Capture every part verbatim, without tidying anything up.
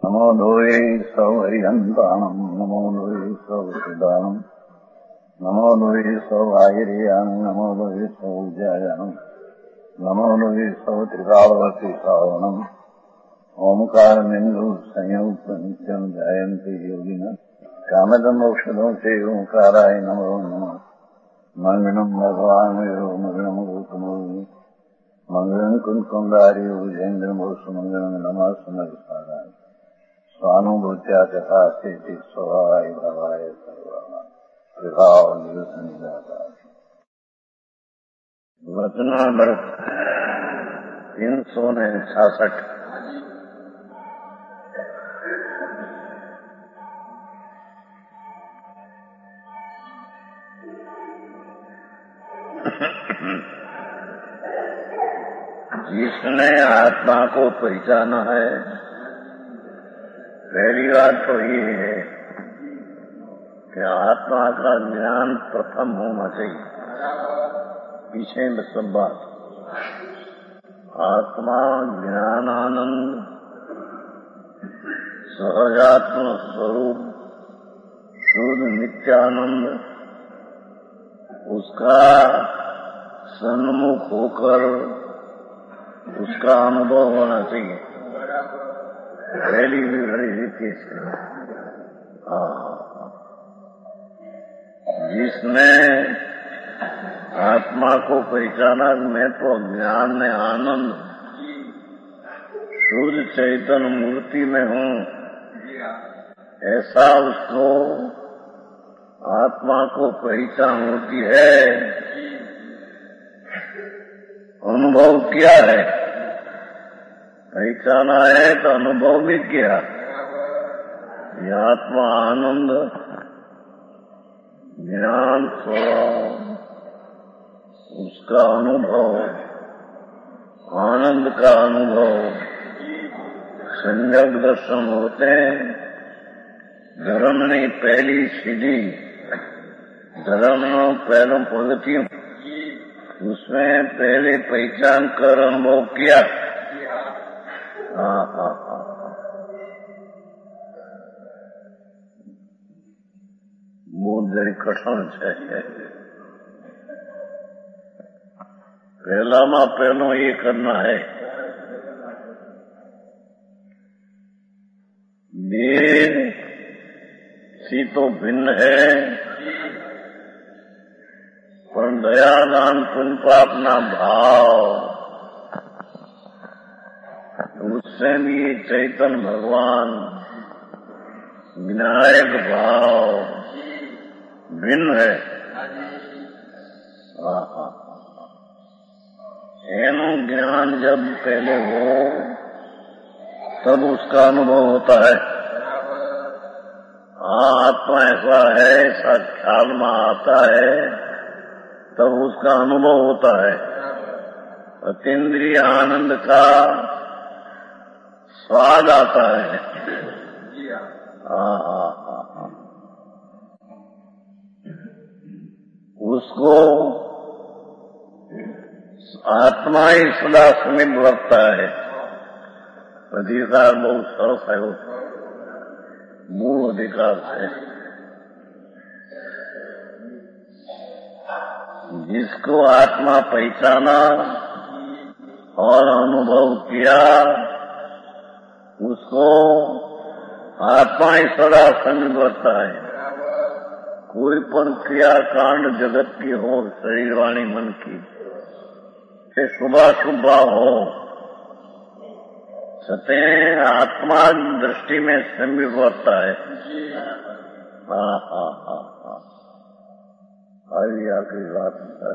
नमो लोये सौहरिहन्ताणम् नमो लोये सौहृदानम् नमो लोये सौभागिर्यानम् नमो लोये सौजायानम् नमो लोये सौत्रिकावती सावनम् ओंकारमिन्दु संयुक्त नित्यम् ध्यायन्ति योगिनः कामदमोक्षदं ते ओंकाराय नमो नमः मंगलम् भगवान् वेदो मंगलम् गौतमो मंगलम् कुंकुमधारी भुजेन्द्रमोक्ष मंगलम् नमः समर्पयामि स्वानुभूत्या तथा स्थिति स्वभावाय भवाय सर्वः विभाव निवृत्त वचनामृत तीन सौ ने छाछठ जिसने आत्मा को पहचाना है, पहली बात तो ये है कि आत्मा का ज्ञान प्रथम होना चाहिए, पीछे में सब बात। आत्मा ज्ञानानंद सहजात्म स्वरूप शुद्ध नित्यानंद, उसका सन्मुख होकर उसका अनुभव होना चाहिए। पहली भी बड़ी रीति से जिसने आत्मा को पहचाना मैं तो ज्ञान में आनंद शुद्ध चैतन्य मूर्ति में हूँ, ऐसा उसको आत्मा को पहचान होती है। अनुभव क्या है? पहचाना है तो अनुभव भी किया। ये आत्मा आनंद ज्ञान स्वभाव उसका अनुभव, आनंद का अनुभव सम्यक दर्शन होते हैं। धर्म नहीं पहली सीढ़ी, धर्म पहलों पद्धतियों, उसमें पहले पहचान कर अनुभव किया। हाँ हाँ हाँ बहुत जरी कठिन है। पहला में पहलो ये करना है, देह सी तो भिन्न है, पर दयादान पुण्य पापना भाव उससे भी चैतन्य भगवान विनायक भाव भिन्न है। एनो ज्ञान जब पहले हो तब उसका अनुभव होता है। हाँ आत्मा ऐसा है, ऐसा ख्याल में आता है तब उसका अनुभव होता है। अतीन्द्रिय आनंद का स्वाद आता है। हाँ हाँ हाँ उसको आत्मा ही सदा समित वर्तता है। अधिकार बहुत सरस है, मूल अधिकार है। जिसको आत्मा पहचाना और अनुभव किया उसको आत्मा ही सदा समित वर्तता है। कोई पण क्रिया कांड जगत की हो, शरीर वाणी मन की, के शुभा शुभा हो, सत्य आत्मा दृष्टि में समित वर्तता है। हाँ हाँ हाँ हाँ आई आखिरी बात है।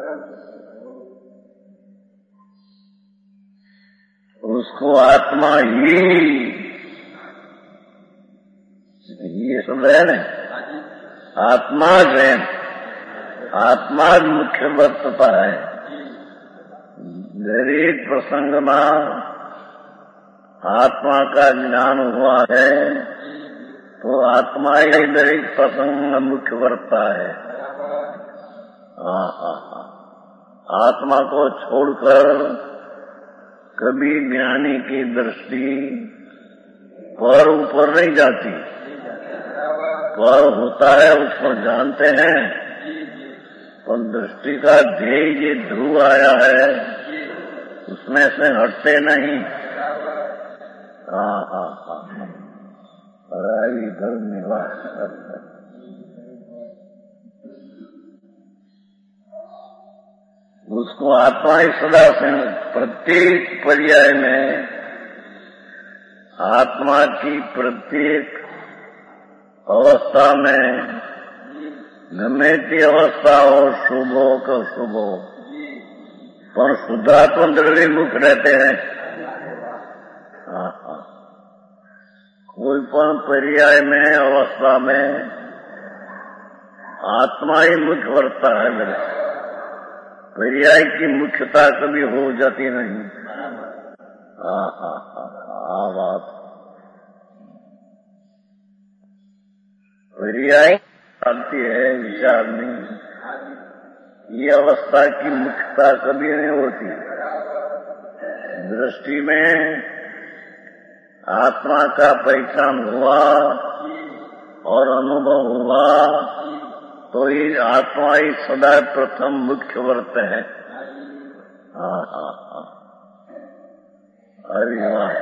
उसको आत्मा ही ये सब है न, आत्मा जैन आत्मा मुख्य वर्तता है। दरेक प्रसंग में आत्मा का ज्ञान हुआ है तो आत्मा ही दरेक प्रसंग में मुख्य वर्तता है। हाँ हाँ हाँ आत्मा को छोड़कर कभी ज्ञानी की दृष्टि पर ऊपर नहीं जाती, पर होता है उसको जानते हैं, पर दृष्टि का ध्येय ये ध्रुव आया है उसमें से हटते नहीं। हाँ हाँ हाँ इधर निवास करते उसको आत्मा ही सदा से प्रत्येक पर्याय में आत्मा की प्रत्येक अवस्था में गमे ती अवस्था हो शुभ हो का शुभ हो पर शुद्धात्मा दृढ़ मुख रहते हैं। हाँ हाँ कोई पण पर्याय में अवस्था में आत्मा ही मुख्य वर्ता है मेरे, पर्याय की मुख्यता कभी हो जाती नहीं। हाँ हाँ हाँ हाँ बात पर्याय आती है विचार नहीं, ये अवस्था की मुख्यता कभी नहीं होती। दृष्टि में आत्मा का पहचान हुआ और अनुभव हुआ तो ये आत्मा ही सदा प्रथम मुख्य वर्त है। हाँ हाँ हाँ अरे वाह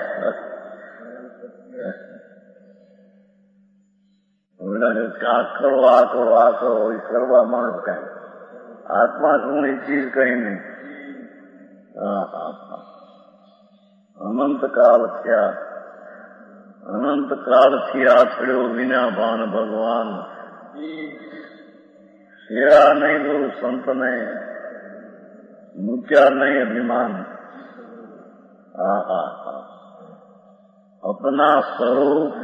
क्या करो आ करो आ करो करवा मानो कहें आत्मा सुनी चीज कहीं नहीं। हाँ हाँ हाँ अनंत काल क्या अनंत काल थी आछड़ो बिना भान भगवान सेवा नहीं गुरु संत ने मुख्या नहीं अभिमान। हाँ हाँ हाँ अपना स्वरूप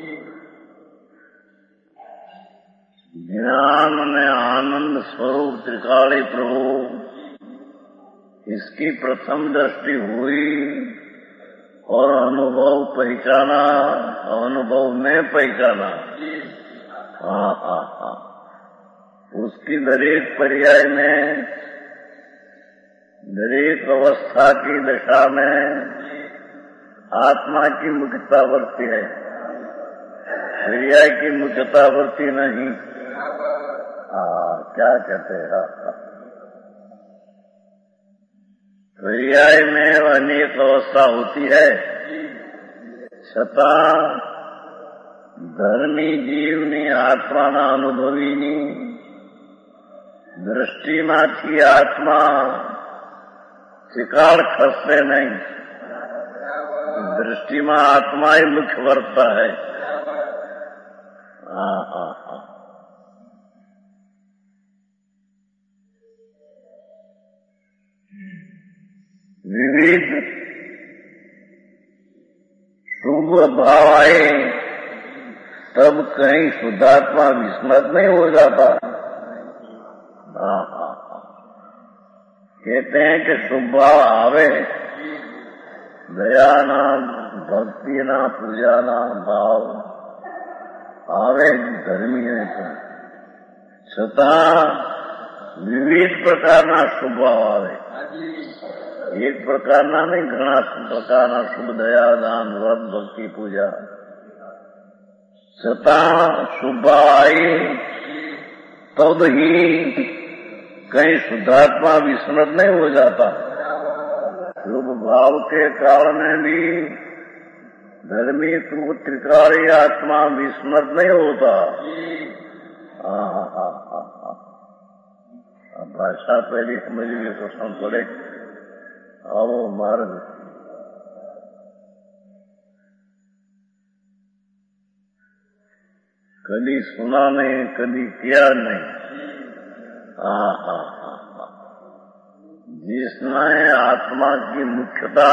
ज्ञान में आनंद स्वरूप त्रिकाली प्रभु इसकी प्रथम दृष्टि हुई और अनुभव पहचाना, अनुभव में पहचाना। हाँ हाँ हाँ उसकी दरेक पर्याय में दरेक अवस्था की दशा में आत्मा की मुख्यता वर्ती है, पर्याय की मुख्यता वर्ती नहीं। हाँ क्या कहते हैं पर्याय में अनेक अवस्था होती है छतां धर्मी जीवनी आत्माना अनुभवीनी दृष्टिમાંથી आत्मा शिकार खसते नहीं, दृष्टि में आत्मा ही मुख्य वर्ता है। हाँ हाँ हाँ विविध शुभ भाव आए तब कहीं शुद्धात्मा विस्मृत नहीं हो जाता। हाँ हाँ हाँ कहते हैं कि शुभ भाव आवे दया ना भक्ति ना पूजा ना भाव आवे धर्मी ने तो छतां विविध प्रकारना शुभ भाव आवे, एक प्रकारना नहीं घना प्रकारना शुभ दया दान व्रत भक्ति पूजा छतां शुभ भाव आई तब ही कहीं शुद्धात्मा विस्मृत नहीं हो जाता। शुभ भाव के कारण भी धर्मी त्रिकाली आत्मा विस्मृत नहीं होता। हाँ हाँ हाँ हाँ हाँ भाषा पहली समझ लिए तो सुन पड़े आओ मार्ग कभी सुना नहीं कभी किया नहीं। हाँ हाँ हाँ हाँ जिसमें आत्मा की मुख्यता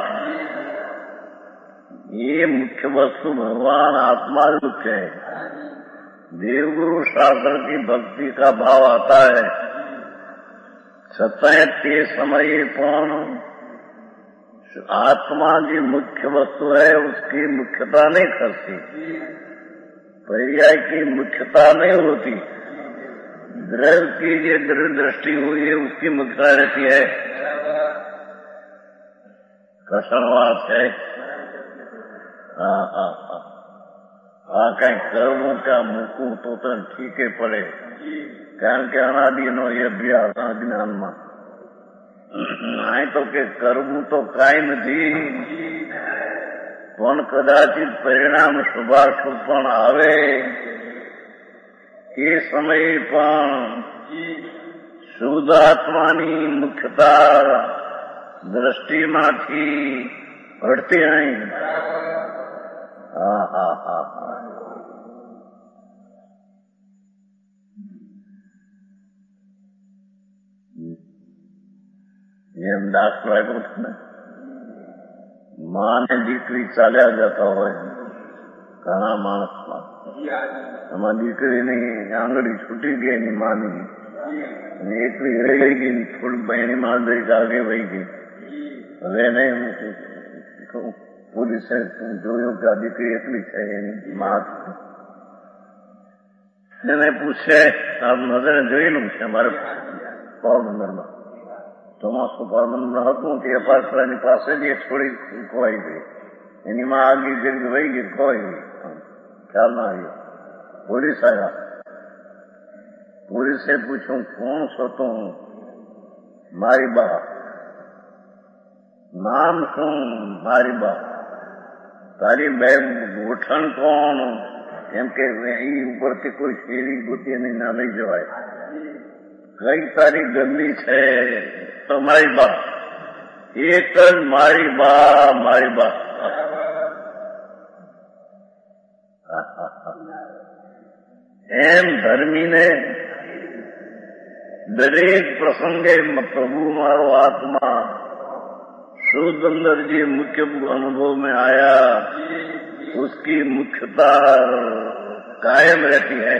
ये मुख्य वस्तु भगवान आत्मा मुख्य है। देवगुरु शास्त्र की भक्ति का भाव आता है सत्य ते समय कौन आत्मा की मुख्य वस्तु है उसकी मुख्यता नहीं खसती, पर्याय की मुख्यता नहीं होती। दृढ़ की जो दृढ़ दृष्टि हुई है उसकी मुख्यता रहती है। कषणवाद है। હા હા હા આ કઈ કરવું કે મૂકવું તો તને ઠીકે પડે, કારણ કે અનાદિનો એ અભ્યાસ આ જ્ઞાનમાં. અહીં તો કે કરવું તો કાંઈ નથી, પણ કદાચિત પરિણામ શુભાશુભ પણ આવે એ સમયે પણ શુદ્ધ આત્માની મુખ્યતા દ્રષ્ટિમાંથી હટતી નહીં. હા હા હા હા એમ દાખલો આપ્યો છે ને, માં ને દીકરી ચાલ્યા જતા હોય ઘણા માણસમાં, એમાં દીકરીની આંગળી છૂટી ગઈ એની માની, અને એકલી રહી ગઈ, થોડી બહેની માંદરી આગે વહી ગઈ. હવે એને પોલીસે જોયું કે આ દીકરી એકલી છે, એની માં એને પૂછે, આપ નજરે જોયેલું છે અમારે પોરબંદરમાં ચોમાસું પોરબંદર હતું કે અપાસરાની પાસે જ એક છોડી ખોવાઈ ગઈ, એની માં આગી જરી વહી ગઈ, ખોવાઈ ગઈ, ખ્યાલ ના આવ્યો. પોલીસ આવ્યા, પોલીસે પૂછ્યું કોણ છો તું? મારી બા. નામ શું? મારી બા. તારી બે ગોઠણ કોણ? કેમ કે એ ઉપરથી કોઈ શેરી ગોતીને ના લઈ જવાય. કઈ તારી ગંદી છે? તો મારી બા. એક જ મારી બા, મારી બા. એમ ધર્મીને દરેક પ્રસંગે પ્રભુ મારો આત્મા शुद्ध अंदर जी मुख्य अनुभव में आया, उसकी मुख्यता कायम रहती है.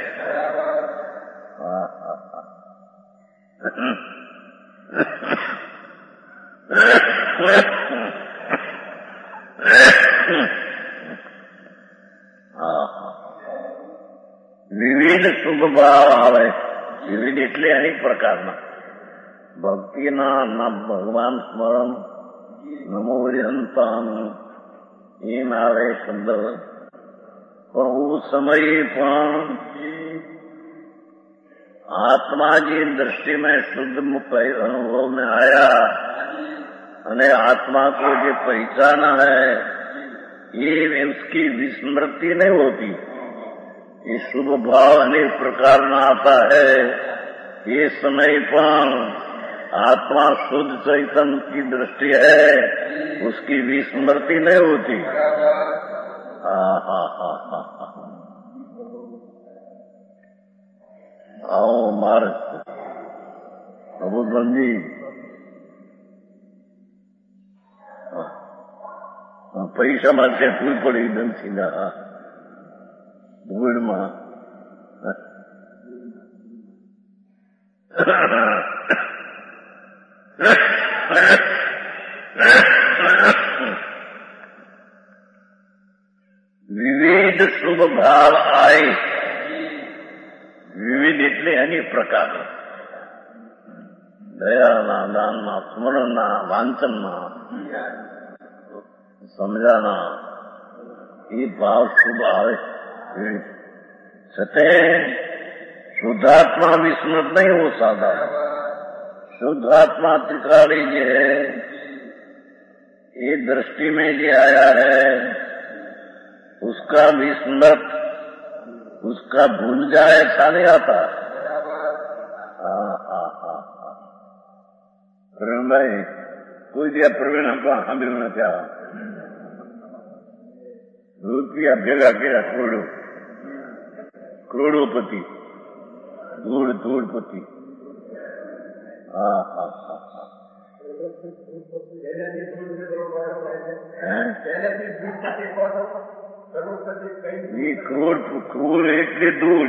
વિવિધ શુભ ભાવ આવે, વિવિધ એટલે અનેક પ્રકારના ભક્તિના ના ભગવાન સ્મરણ નમો હરિહંતાનું એમ આવે શબ્દ. પણ હું સમયે પણ आत्मा की दृष्टि में शुद्ध अनुभव में आया अने आत्मा को जो पहचाना है ये उसकी विस्मृति नहीं होती. ये शुभ भाव अनेक प्रकार में आता है. ये समय पर आत्मा शुद्ध चैतन्य की दृष्टि है, उसकी विस्मृति नहीं होती. हा हा हा हा हा आओ मार प्रबोधन जी पैसा माटे फूल पड़ी दंसी ना धूड़ में विविध शुभ भाव आए. विविध એટલે અનેક પ્રકાર. દયાના, દાનના, સ્મરણના, વાંચનના, સમજાના એ ભાવ શુભ આવે. છતાં शुद्धात्मा विस्मृत नहीं हो सकता. शुद्धात्मा त्रिकाली जो है ये दृष्टि में जो आया है उसका विस्मृत, उसका भूल जाए ऐसा नहीं आता. हाँ हाँ हाँ हाँ प्रवीण भाई कोई दिया प्रवीण हमको हामिल न क्या रुपया भेगा किया करोड़ो करोड़ोपति धूड़ धूड़पति. हाँ हाँ हाँ हाँ ये करोड़ करोड़ એટલે ધૂળ.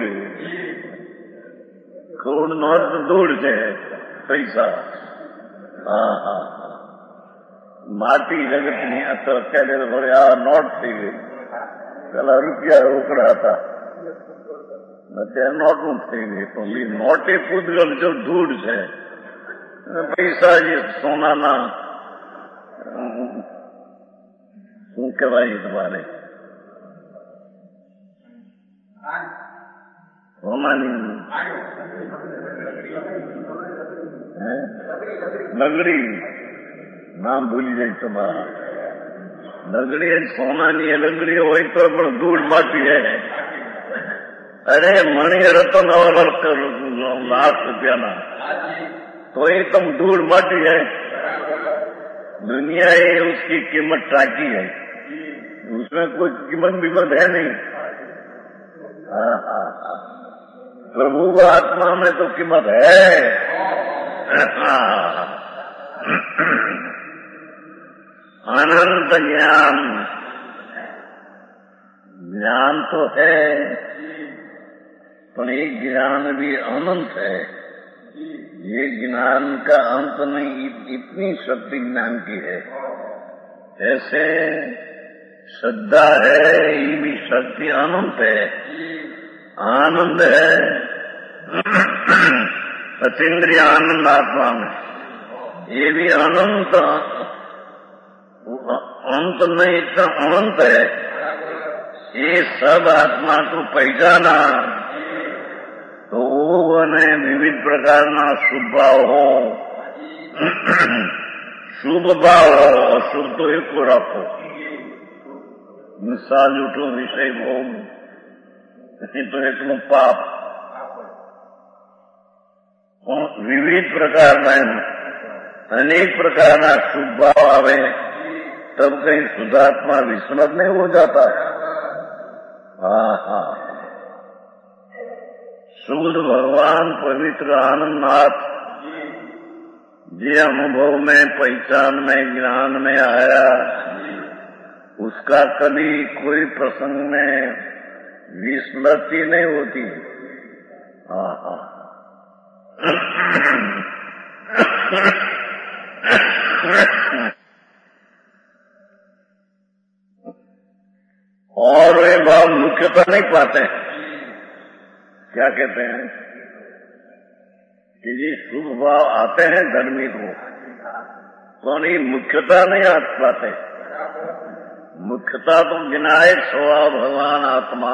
કરોડ નો અર્થ ધૂળ છે, પૈસા. હા હા હા માટી જગતની આ તો અત્યારે આ નોટ થઈ ગઈ. પેલા રૂપિયા રોકડા હતા, અત્યારે નોટનું થઈ ગઈ. પણ નોટ એ પૂતગલ જો ધૂળ છે. પૈસા જે સોનાના શું કહેવાય તમારે सोना नहीं नगड़ी नाम भूली जाए तुम्हारा नगड़ी सोना नहीं है नगड़ी हो तो धूल माटी है अरे मणि रतन और लाख रुपया ना तो ये तुम धूल माटी है दुनिया ये उसकी कीमत टाकी है उसमें कोई कीमत विमत है नहीं प्रभु आत्मा में तो कीमत है अनंत ज्ञान ज्ञान तो है पर एक ज्ञान भी अनंत है ये ज्ञान का अंत नहीं इतनी शक्ति ज्ञान की है ऐसे श्रद्धा है ये भी शक्ति अनंत है आनंद है अतीन्द्रिय आनंद आत्मा में ये भी अनंत अंत नहीं इतना अनंत है ये सब आत्मा को पहचाना तो वो ने विविध प्रकार ना शुभ भाव हो शुभ भाव हो अशुभ तो एक को रखो मिसाल उठो विषय भोग तो एक नो पाप विविध प्रकार में अनेक प्रकार ना शुभ भाव आवे तब कहीं शुद्धात्मा विस्मृत नहीं हो जाता है हाँ हाँ शुद्ध भगवान पवित्र आनंदनाथ जे अनुभव में पहचान में ज्ञान में आया उसका कभी कोई प्रसंग में विस्मृति नहीं होती हाँ हाँ और वे भाव मुख्यता नहीं पाते क्या कहते हैं कि जी शुभ भाव आते हैं धर्मी को तो नहीं मुख्यता नहीं आ पाते मुख्यता तो विनायक स्वभाव भगवान आत्मा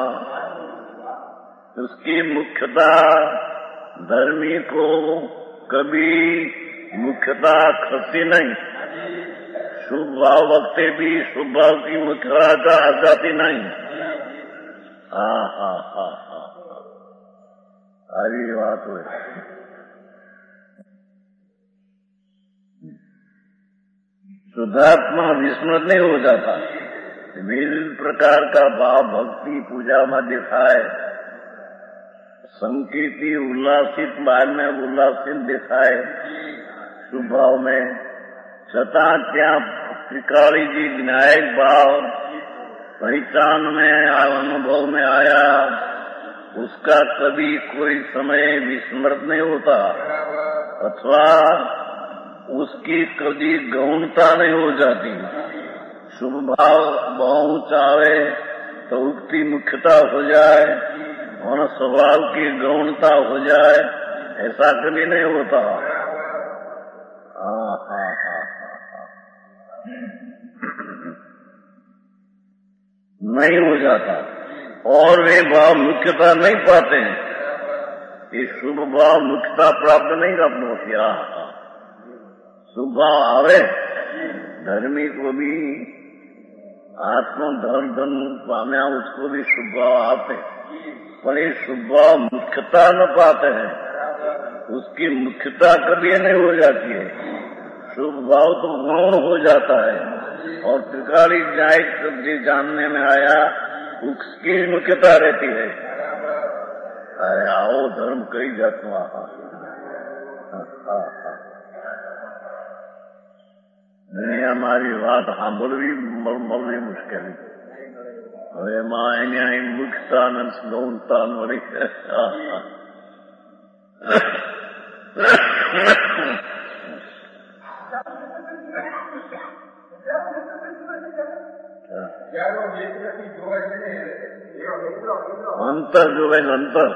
उसकी मुख्यता धर्मी को कभी मुख्यता खसी नहीं शुभ भाव वक्ते भी शुभ भाव की मुख्यता का आ जाती नहीं हाँ हाँ हाँ हाँ सारी बात हुई शुद्धात्मा विस्मृत नहीं हो जाता विभिन्न प्रकार का भाव भक्ति पूजा में दिखाए संकीर्ति उल्लासित बाद में उल्लासित दिखाए शुभ भाव में छता क्या त्रिकाली जी विनायक भाव पहचान में अनुभव में आया उसका कभी कोई समय विस्मृत नहीं होता अथवा उसकी कभी गौणता नहीं हो जाती शुभ भाव पहुंच आवे तो उसकी मुख्यता हो जाए और स्वभाव की गौणता हो जाए ऐसा कभी नहीं होता हाँ हाँ हाँ नहीं हो जाता और वे भाव मुख्यता नहीं पाते हैं ये शुभ भाव मुख्यता प्राप्त नहीं करना होती शुभ भाव आवे धर्मी को भी आत्मा धर्म धर्म पाने उसको भी शुभ भाव आते पर ये शुभ भाव मुख्यता न पाते हैं उसकी मुख्यता कभी नहीं हो जाती है शुभ भाव तो गौण हो जाता है और त्रिकाली न्याय जानने में आया उसकी मुख्यता रहती है अरे आओ धर्म कई जातवा दुनिया हमारी बात સાંભળવી મળવી મુશ્કેલ હવે એમાં એની મુખ્યતા અને ગૌણતા મળી અંતર જોવે અંતર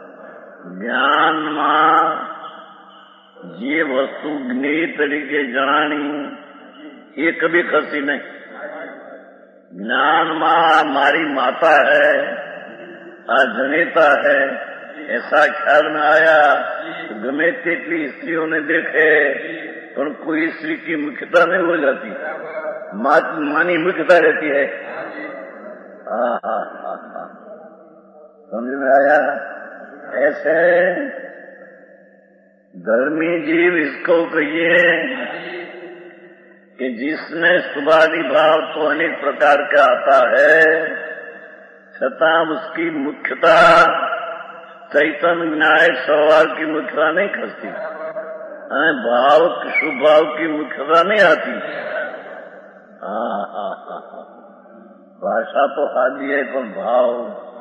જ્ઞાનમાં જે વસ્તુ જ્ઞેય તરીકે જણાણી ये कभी खसी नहीं ज्ञान माँ हमारी माता है आ जनिता है ऐसा ख्याल में आया तो गमे तेटली स्त्रियों ने देखे पर कोई स्त्री की मुख्यता नहीं हो जाती, मानी मुख्यता रहती है। समझ में आया? ऐसे धर्मी जीव इसको कहिए कि जिसमें सुभादि भाव तो अनेक प्रकार का आता है, छता उसकी मुख्यता चैतन्य विनायक स्वभाव की मुख्यता नहीं खसती, भाव शुभ भाव की मुख्यता नहीं आती। हाँ हाँ हाँ हाँ भाषा तो आदि है पर भाव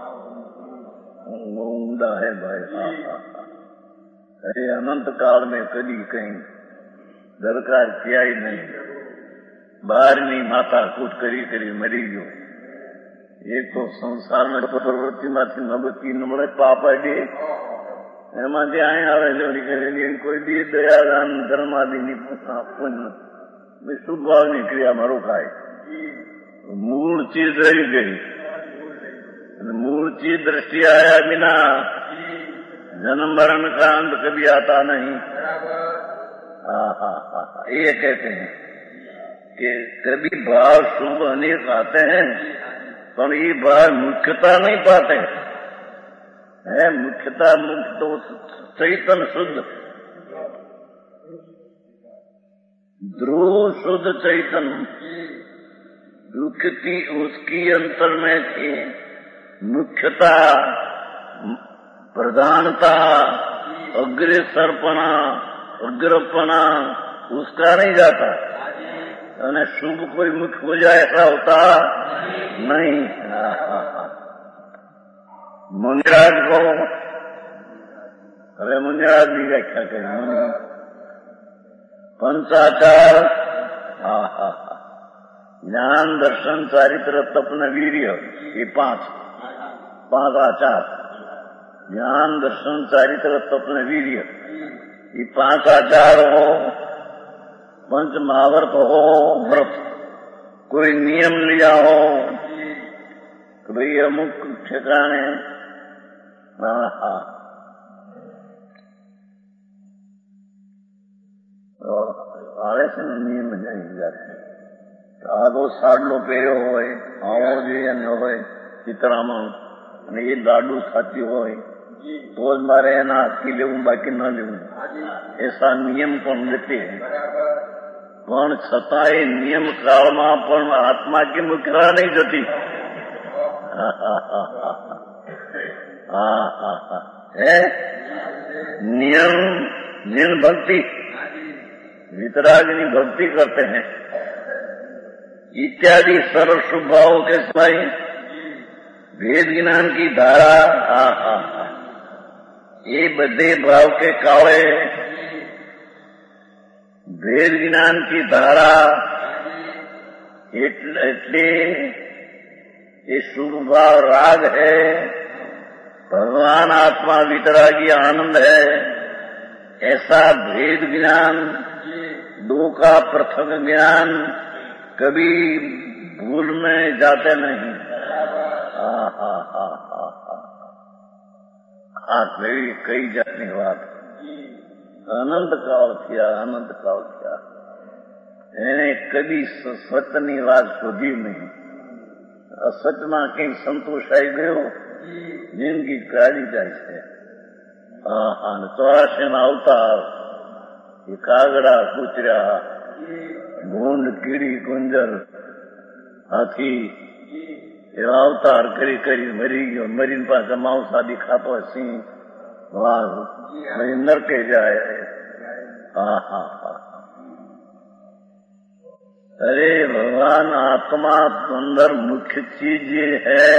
उमदा है भाई। हाँ हाँ हाँ अरे अनंत काल में कभी कहीं दरकार किया ही नहीं, बारहवीं माता कूट करी करी मरी गयो। एक तो संसार में प्रवृत्ति माथी नबती नमड़े पापा दे एमा जे आए आवे जोड़ी करेली कोई दी दया दान धर्मादि पुण्य शुभ भाव ની क्रिया मारो खाए, मूल चीज रही गई। मूल चीज दृष्टि आया बिना जन्म मरण का अंत कभी आता नहीं। हाँ हाँ हाँ ये कहते हैं कि कभी भाव शुभ अनेक आते हैं पर ये भाव मुख्यता नहीं पाते है। मुख्यता मुख्य तो चैतन्य शुद्ध ध्रुव शुद्ध चैतन्य मुख्यति उसकी अंतर में थी मुख्यता प्रधानता अग्रसरपना अग्रपना उसका नहीं जाता। અને શુભ કોઈ મુખ્ય हो जाए ऐसा होता नहीं। मुनिराज को अरे मुनिराज की व्याख्या करें मुनि पंचाचार हा हा ज्ञान दर्शन चारित्र तपन वीर्य ये पांच पांच आचार ज्ञान दर्शन चारित्र तपन वीर्य ये पांच आचार हो पंच महाव्रत हो व्रत कोई नियम लिया हो तो भाई अमुक ठिकाने आवे से नियम नहीं जाते आगो साडलो પહેર્યો હોય આવો જોઈએ ન હોય ચિત્રામાં અને એ લાડુ ખાતી હોય તો જ મારે એના હાથથી લેવું બાકી ન લેવું ऐसा नियम પણ લેते પણ છતાંય નિયમ કાળમાં પણ આત્મા की मुख्यता नहीं जती। है नियम नियम भक्ति वितरागिनी भक्ति करते हैं इत्यादि सर्व शुभ भावों के समय भेद ज्ञान की धारा हा हा हा ये बधे भाव के काले भेद ज्ञान की धारा એટલે ये शुभ भाव राग है भगवान आत्मा वितरागी आनंद है। ऐसा भेद ज्ञान दो का पृथक ज्ञान कभी भूल में जाते नहीं। हा हा हा हा हा कई कई जातनी बात अनंत काल किया अनंत काल किया એને કદી સતની વાત શોધી નહીં। અસતમાં કંઈક સંતોષાઈ ગયો જિંદગી કાઢી જાય છે। હા હા ચોરાશીમાં અવતાર એ કાગડા કૂતર્યા ભૂંડ કીડી કુંજર હાથી એવા અવતાર કરી કરી મરી ગયો મરીને પાછા માંસાદી ખાતો સિંહ વાઘ નરકે જાય। હા હા હા अरे भगवान आत्मा अंदर मुख्य चीज ये है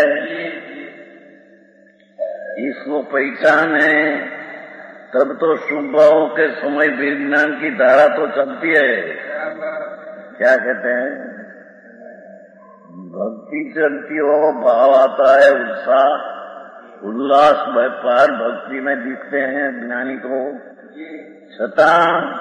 इसको पहचाने तब तो शुभ भावों के समय विज्ञान की धारा तो चलती है। क्या कहते हैं भक्ति चलती हो भाव आता है उत्साह उल्लास व्यापार भक्ति में दिखते हैं ज्ञानी को छता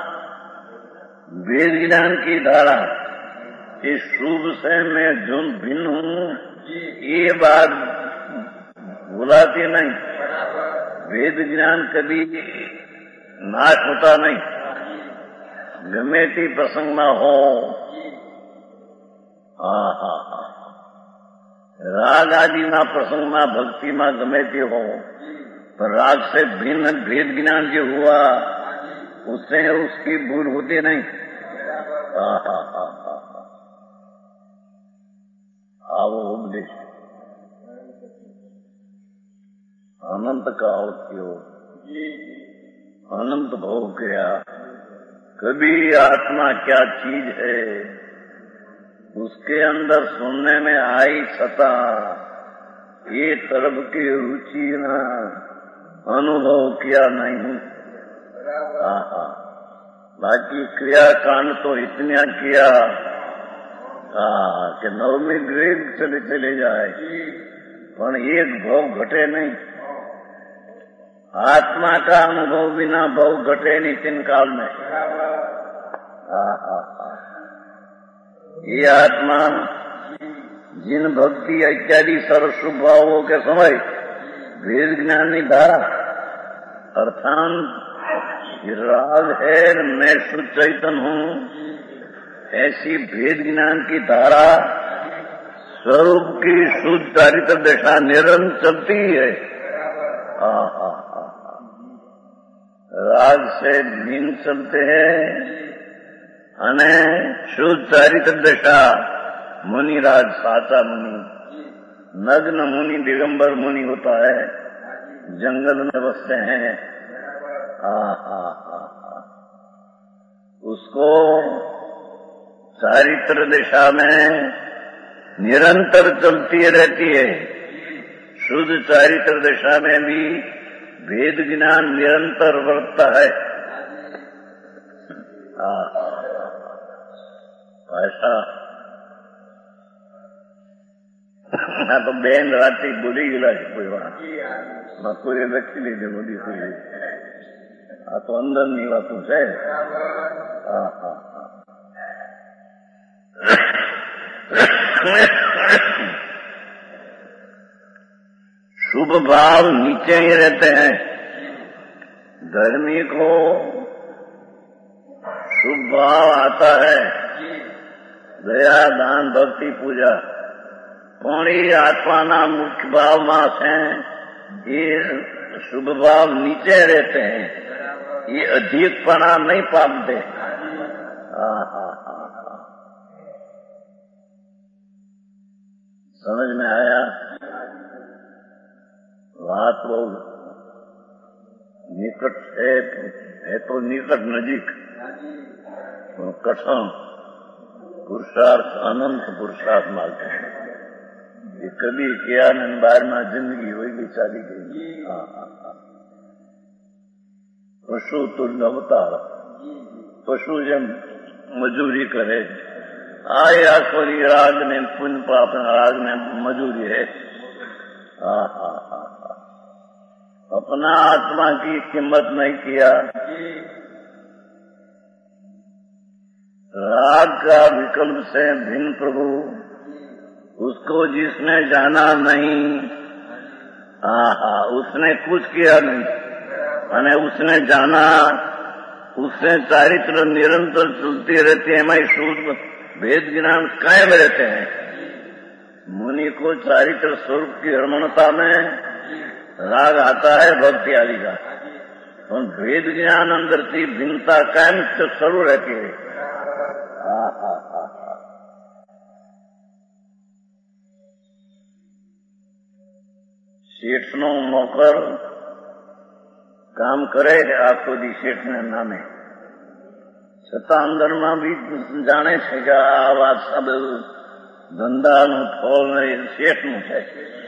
वेद ज्ञान की धारा इस शुभ से मैं जो भिन्न हूँ ये बात भुलाती नहीं। वेद ज्ञान कभी नाश होता नहीं, गमे તે પ્રસંગમાં હો. હા હા હા राग आदि ना प्रसंग में भक्ति में गमे ते हो, पर राग से भिन्न भेद ज्ञान जो हुआ उससे उसकी भूल होती नहीं. हा हा हा हा आवो उपदेश अनंत का होत्यो अनंत भोग गया. कभी आत्मा क्या चीज है उसके अंदर सुनने में आई सता ये तरफ की रुचि न अनुभव किया नहीं. आहा बाकी क्रियाकांड तो इतना किया कि नवमी ग्रेड चले चले जाए पर एक भाव घटे नहीं. आत्मा का अनुभव बिना भाव घटे नहीं तीन काल में. आहा ये आत्मा जिन भक्ति इत्यादि सर्व शुभ भावों के समय वेद ज्ञान की धारा अर्थात राग है मैं शुद्ध चैतन हूँ ऐसी भेद ज्ञान की धारा स्वरूप की शुद्ध चारित्र दशा निरंतर चलती है. आहा राग से भिन्न चलते हैं અને શુદ્ધ ચારિત્ર દશા मुनिराज साचा मुनि नग्न मुनि दिगंबर मुनि होता है, जंगल में बसते हैं. आहा उसको चारित्र दिशा में निरंतर चलती रहती है. शुद्ध चारित्र दिशा में भी भेद ज्ञान निरंतर वर्तता है. ऐसा हाँ तो बेन राती बोली गला है कोई वहां कोई रखी लीजिए बोली हुई. हाँ तो अंदर नहीं बातों से. हाँ हाँ शुभ भाव नीचे ही रहते हैं. धर्मी को शुभ भाव आता है, दया दान भक्ति पूजा पाणी आत्मा ना मुख्य भाव मास हैं. ये शुभ भाव नीचे रहते हैं, ये अधिकपना नहीं पाते. हाँ हाँ हाँ समझ में आया. बात वो निकट है, है तो निकट नजीक कठिन पुरुषार्थ अनंत पुरुषार्थ मांगते हैं. ये कभी किया न बार में जिंदगी होगी चाली गई. हाँ हाँ हाँ पशु तुल्य अवतार. पशु जब मजूरी करे आए आखोरी राग ने पुण्य पाप राग ने मजूरी है. हाँ हाँ हाँ अपना आत्मा की कीमत नहीं किया. राग का विकल्प से भिन्न प्रभु उसको जिसने जाना नहीं, आहा उसने कुछ किया नहीं अने उसने जाना, उससे चारित्र निरंतर चलती रहती है. मैं शुद्ध भेद ज्ञान कायम रहते हैं. मुनि को चारित्र स्वरूप की रमणता में राग आता है भक्ति आदि का, और भेद ज्ञान अंदर की भिन्नता कायम स्वरूप रहती है. શેઠ નો નોકર કામ કરે આખો દી શેઠ ને નામે, છતાં અંદરમાં બી જાણે છે કે આ વાત સબ ધંધાનું ફળ શેઠનું છે.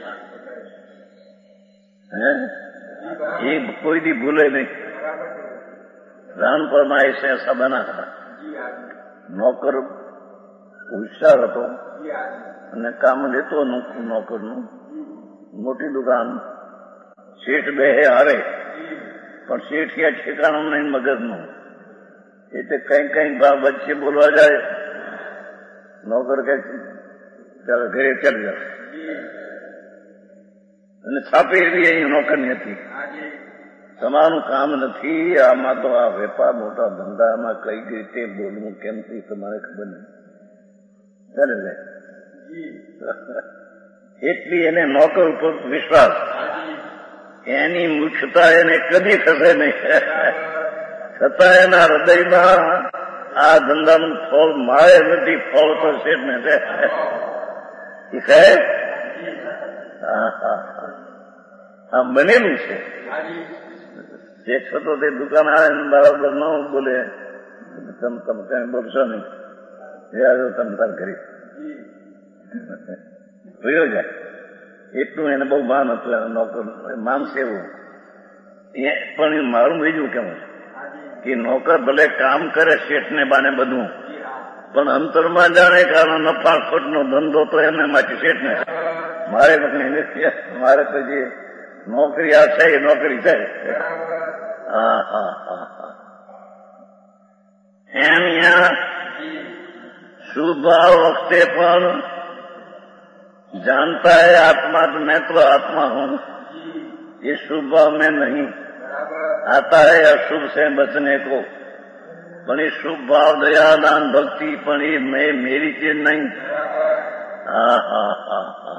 હે એ કોઈ દી ભૂલે નહીં. રાણપરમાં એ ऐसा बना था. નોકર હોશિયાર હતો અને કામ લેતો નોકરનું. મોટી દુકાન શેઠ બે હારે પણ શેઠ ક્યાં ઠેકાણું નહીં મગજનું. એટલે કઈ કઈ વચ્ચે બોલવા જાય નોકર કે ચાલો ઘરે ચાલી જાવ અને છાપી એવી અહીં નોકરની હતી. તમારું કામ નથી, આમાં તો આ વેપાર મોટા ધંધામાં કઈ રીતે બોલવું કેમ થી તમારે ખબર નહીં. ચાલે જાય એટલી એને નોકર ઉપર વિશ્વાસ, એની મુખ્યતા એને કદી થશે નહીં. છતાં એના હૃદયમાં આ ધંધાનું ફળ મારે નથી, ફળ તો છે જ ને. એ સાહેબ આ બનેલું છે. એક હતો તે દુકાન આવે બરાબર ન બોલે, તમે તમે કઈ બોલશો નહીં, તમે તાર કરી જોયો જાય. એટલું એને બહુ માન હતું નોકર, માનશે એવું. પણ મારું બીજું કેવું કે નોકર ભલે કામ કરે શેઠને બાને બધું, પણ અંતરમાં જાણે કારણ નફાખોટ નો ધંધો તો એને માટે શેઠને. મારે મારે તો જે નોકરી આ છે એ નોકરી છે. હા હા હા હા એમ યહાં શુભાવ वक्ते पर जानता है आत्मा तो मैं तो आत्मा हूँ, ये शुभ भाव में नहीं आता है अशुभ से बचने को. पण ये शुभ भाव दया दान भक्ति पण ये मैं मेरी चीज नहीं. हा हा हा हा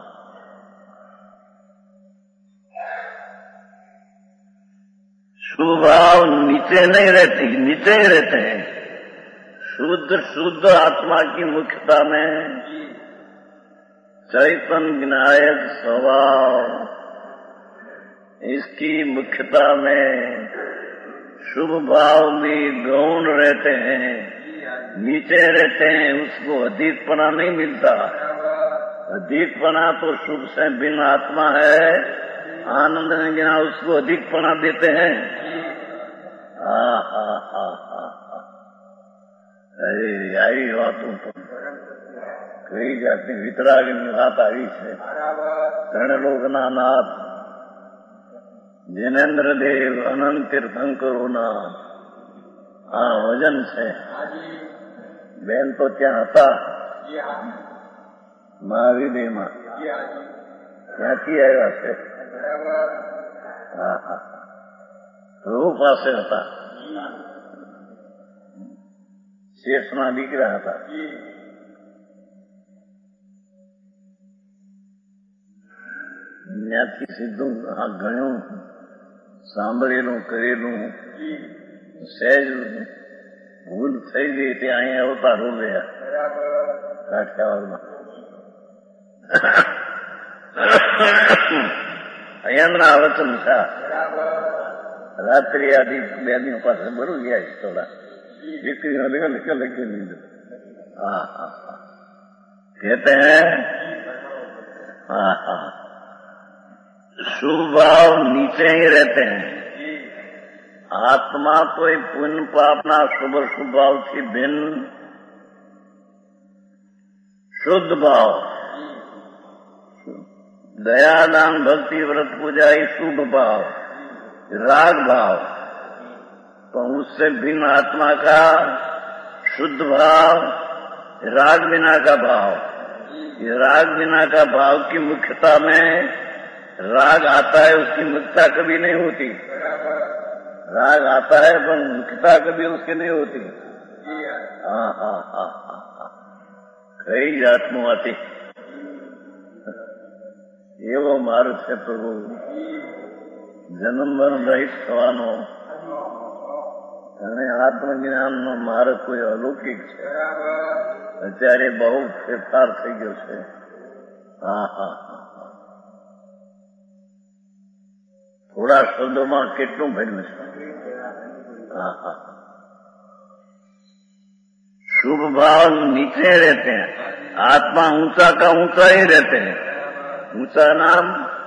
शुभ भाव नीचे नहीं रहते, नीचे ही रहते हैं. शुद्ध शुद्ध आत्मा की मुख्यता में चैतन्य विनायक स्वभाव, इसकी मुख्यता में शुभ भाव भी गौण रहते हैं, नीचे रहते हैं. उसको अधिकपना नहीं मिलता. अधिकपना तो शुभ से भिन्न आत्मा है, आनंद में बिना उसको अधिकपना देते हैं. हा हा हा हा अरे आई वातों तो कई जाती वितरागની વાત આવી છે. ત્રણલોકના નાથ જિનેન્દ્ર દેવ અનંત તીર્થંકરોના આ વજન છે. બેન તો ત્યાં હતા મહાવીરમાં, ત્યાંથી આવ્યા છે. હા હા રૂ પાસે હતા, શેઠના દીકરા હતા. ત્યાંથી સીધું આ ઘણું સાંભળેલું કરેલું, સહેજ ભૂલ થઈ ગઈ તે અહીંયા અવતારો ગયા કાઠિયાવાડમાં. અહીંયાના વચન છે. રાત્રિ આદિ બેની પાસે બરું ગયા થોડા દીકરીઓ લખી લીધું. હા હા હા કહેતે હૈ હા હા शुभ भाव नीचे ही रहते हैं. आत्मा तो पुण्य पापना शुभ शुभ भाव की भिन्न शुद्ध भाव, दयादान भक्ति व्रत पूजा ही शुभ भाव, राग भाव. तो उससे भिन्न आत्मा का शुद्ध भाव, राग बिना का भाव. ये राग बिना का भाव की मुख्यता में राग आता है, उसकी मुख्यता कभी नहीं होती. राग आता है पर मुख्यता कभी उसकी नहीं होती. हाँ हाँ हाँ हाँ कई जातનું હતી. એવો માર્ગ છે પ્રભુ, જન્મ મરણ રહિત થવાનો અને આત્મજ્ઞાનનો માર્ગ કોઈ અલૌકિક છે. અત્યારે બહુ ફેરફાર થઈ ગયો છે. હા હા હા थोड़ा शब्दों में कितनों भरने से. हाँ हाँ शुभ भाव नीचे रहते हैं, आत्मा ऊंचा का ऊंचा ही रहते हैं. ऊंचा नाम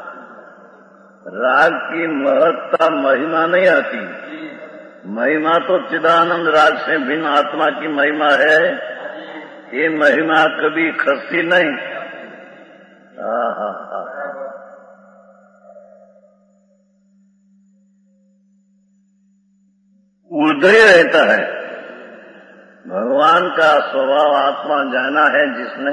राग की महत्ता महिमा नहीं आती. महिमा तो चिदानंद राग से भिन्न आत्मा की महिमा है. ये महिमा कभी खसती नहीं. हाँ हाँ हाँ उदय रहता है. भगवान का स्वभाव आत्मा जाना है जिसने,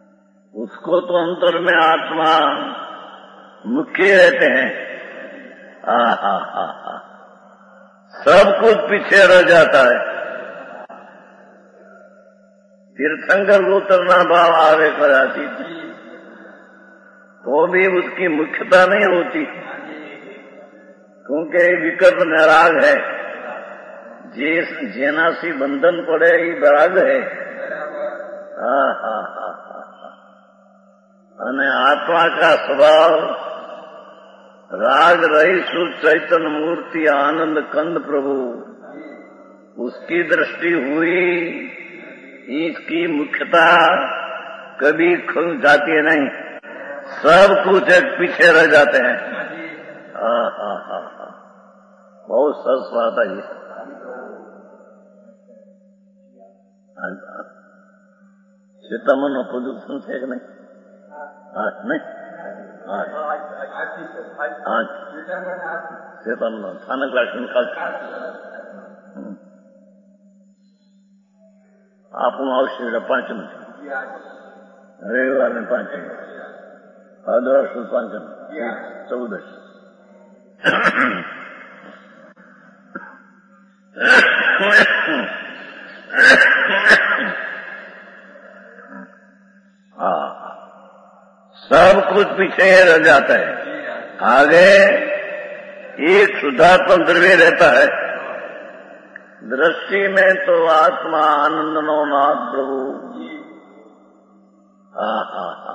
उसको तो अंतर में आत्मा मुख्य रहते हैं. हा हा हा हा सब कुछ पीछे रह जाता है। तीर्थंकर को उतरना भाव आवे कराती तो भी उसकी मुख्यता नहीं होती, क्योंकि विकट निराग है। जिस जेनासी बंधन पड़े ही बराग है। हा हा हा हा अने आत्मा का स्वभाव राग रही शुद्ध चैतन्य मूर्ति आनंद कंद प्रभु, उसकी दृष्टि हुई, इसकी मुख्यता कभी खुल जाती नहीं, सब कुछ एक पीछे रह जाते हैं। हा हा हा हा बहुत सरस बात है ये। सीतामन નો પ્રદૂષણ છે કે નહીં? હા નહીં હા હા सीतामन સ્થાનક રાશન ખાસ આપણું આવશે એટલે પાંચમ રવિવારને પાંચમ ભાદરવા પાંચમ ચૌદશ हाँ सब कुछ पीछे रह जाता है, आगे एक शुद्धात्म द्रव्य रहता है। दृष्टि में तो आत्मा आनंदनो नाथ प्रभु। हा हा हा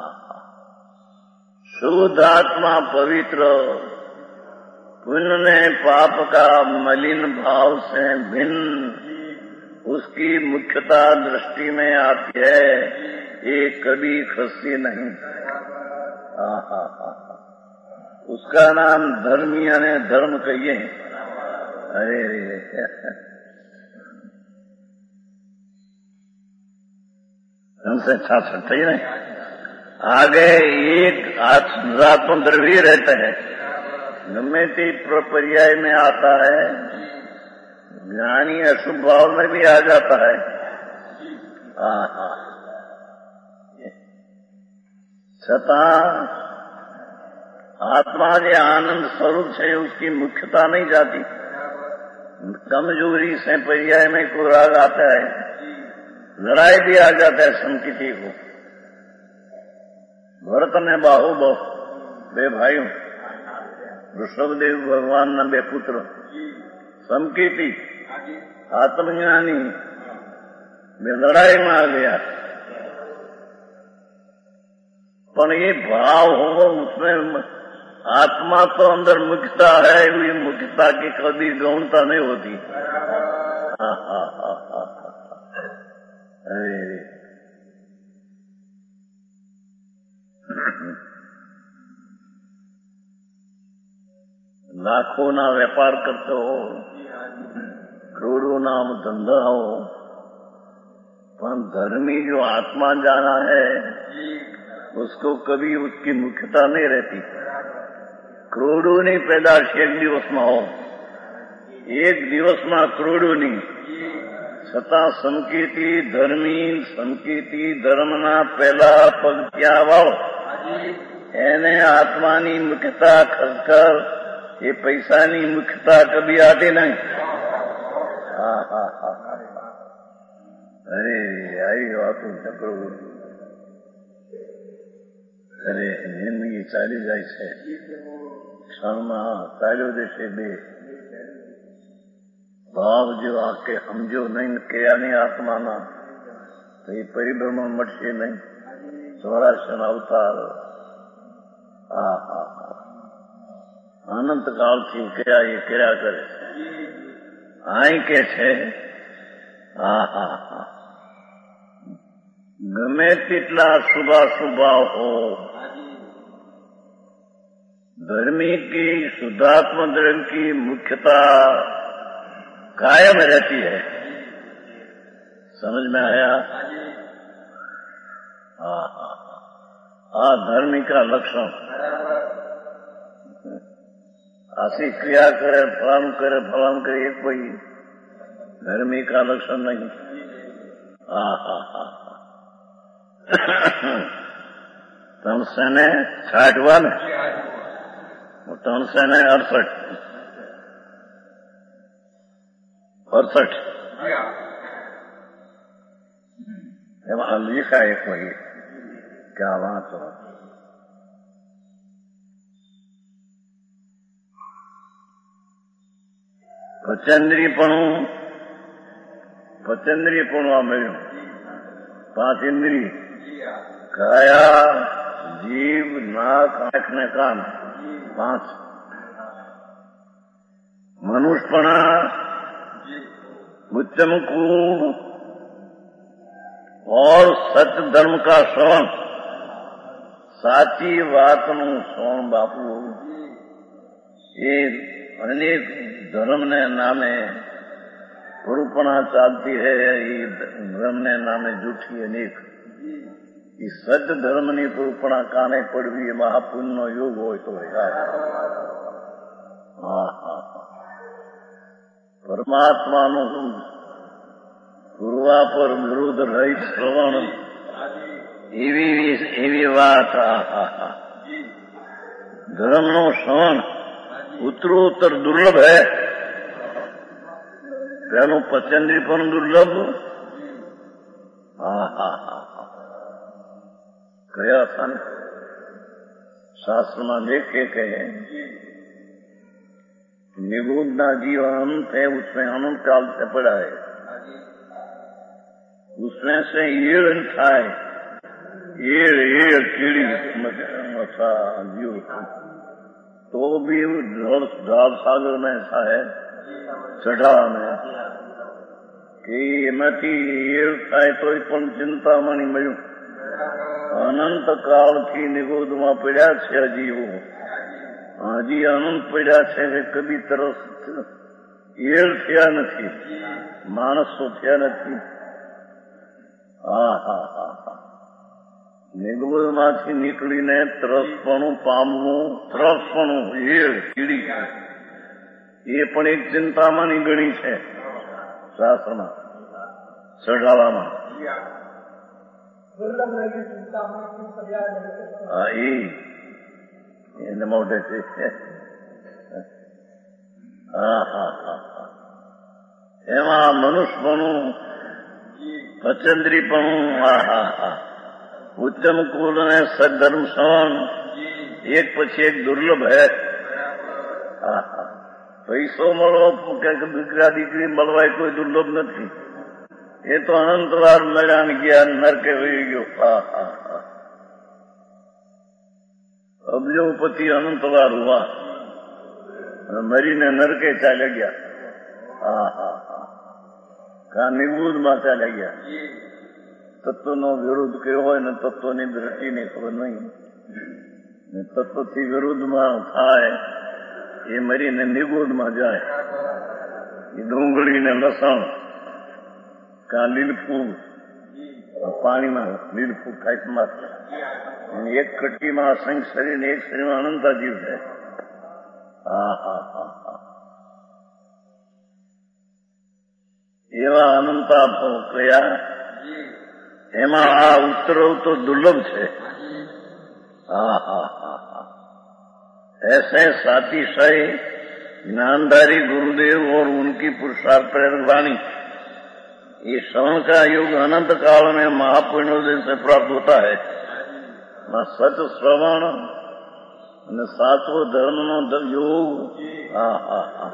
शुद्ध आत्मा पवित्र, पुण्य ने पाप का मलिन भाव से भिन्न, उसकी मुख्यता दृष्टि में आती है, ये कभी खसती नहीं। हा हा हा उसका नाम धर्मी ने धर्म कहिए। अरे हमसे अच्छा सकते ही नहीं। आगे एक आत्म द्रव्य रहता है, गम्मेती पर्याय में आता है, ज्ञानी अशुभ भाव में भी आ जाता है। हाँ हाँ छतां आत्मा के आनंद स्वरूप से उसकी मुख्यता नहीं जाती। कमजोरी से पर्याय में को राग आता है, लड़ाई भी आ जाता है संकिति को। भरत ने बाहुबो बे भाइयों, ऋषभदेव भगवान न बे पुत्र, संकिति आत्मज्ञानी में लड़ाई में आ गया। पर ये भाव हो उसमें आत्मा तो अंदर मुख्यता है, हुई मुख्यता की कभी गौणता नहीं होती। हा हा हा हा अरे लाखों ना व्यापार करते हो, करोड़ों नाम धंधा हो, पर धर्मी जो आत्मा जाना है उसको कभी उसकी मुख्यता नहीं रहती। करोड़ों पैदा एक दिवस में हो, एक दिवस में करोड़ों छતાં संकीर्ति धर्मी संकीर्ति धर्मना पहला पगथिया वाव એને આત્માની મુખ્યતા ખસખર એ પૈસાની મુખ્યતા કભી આતી નહીં। હા હા હા અરે આવી વાતો ચક્રો અરે જિંદગી ચાલી જાય છે, ક્ષણમાં ચાલ્યો જશે બે ભાવ જો આકે સમજો નહીં કયાની આત્માના તો એ પરિભ્રમણ મળશે નહીં। ચોરાસન અવતાર હા હા અનંત કાળથી કયા એ કર્યા કરે આઈ કે છે। હા હા હા ગમે તેટલા શુભાશુભા हो, धर्मी की शुद्धात्म धर्म की मुख्यता कायम रहती है। समझ में आया? हाँ हाँ हाँ धर्मी का लक्षण ऐसी क्रिया करे फलाम करे फलाम करे ये कोई धर्मी का लक्षण नहीं। हाँ हाँ हाँ तुमसे ने छाटवा ने ત્રણસો ને અડસઠ અડસઠ એમાં લીખા એક વહી ક્યાં વાંચો પચેન્દ્રીપણું પચેન્દ્રીપણું આ મળ્યું પાંચ ઇન્દ્રિય કાયા જીભ નાક આંખ ને કાન पांच मनुष्यपणा उत्तम कूण और सत्य धर्म का श्रवण साची बात नु श्रवण बापू ये अनेक धर्म ने नामे कुरूपणा चालती है ये धर्म ने नामे जूठी अनेक ये सत्य धर्म ની કૃપણા કાને પડવી એ મહાપુણ્યનો યોગ હોય તો પરમાત્માનું પૂર્વા પર વિરુદ્ધ રહિત શ્રવણ એવી એવી વાત ધર્મનું શ્રવણ ઉત્તરોત્તર દુર્લભ હૈ તેનું પચેન્દ્રી પણ દુર્લભ હા હા હા कया था शास्त्र में देखे के निगूढ़ जीवन अनंत है उसमें अनंत काल से पड़ा है उसमें से येड़ थाय येड़ येड़ कीड़ी था जीव तो भी ढाल सागर में था है चढ़ा में कि एमांथी येड़ थाय तो चिंता मानी मळ्યું अनंत काल थी निगोद में पड़ा है जीवो हजी अनंत पड़ा है कभी तरस येड़ थया नहीं माणसो थया नहीं हा हा हा हा निगोद मांथी निकळीने तरसपणुं पामवुं तरसपणुं येड़ कीड़ी ये पण एक चिंतामानी गणी है शास्त्रमा चढ़ावामां હા એ એને મોઢે છે હા હા હા એમાં મનુષ્યપણું પચેન્દ્રીપણું હા હા હા ઉત્તમ કુલ અને સદધર્મ શ્રવણ એક પછી એક દુર્લભ હે હા હા પૈસો મળવો કે દીકરા દીકરી મળવાય કોઈ દુર્લભ નથી ये तो अनंत बार मरा गया नरके वही गयो हा हा हा अब जो पति अनंत बार हुआ मरी ने नरके चले गया हा हा हा का निगूढ़ में चले गया तत्व नो विरुद्ध क्यों हो न तत्व ની दृष्टि ने खबर नहीं तत्व थी विरुद्ध में थाय ये मरी ने निगूढ़ में जाए ये डूंगળી ने लसण का લીલફૂલ पानी में લીલફૂલ खाई समाप्त एक कट्टी में असंख्य शरीर एक शरीर में अनंता जीव है हा हा हा हा एवा अनंता कया एमा आ उतरव तो दुर्लभ है हा हा हा हा ऐसे सातिशय ज्ञानधारी गुरुदेव और उनकी पुरुषार्थ प्रेरक वाणी ये श्रवण का योग अनंत काल में महापुण्योदय से प्राप्त होता है सच श्रवण सातवो धर्म नो योग हा हा हा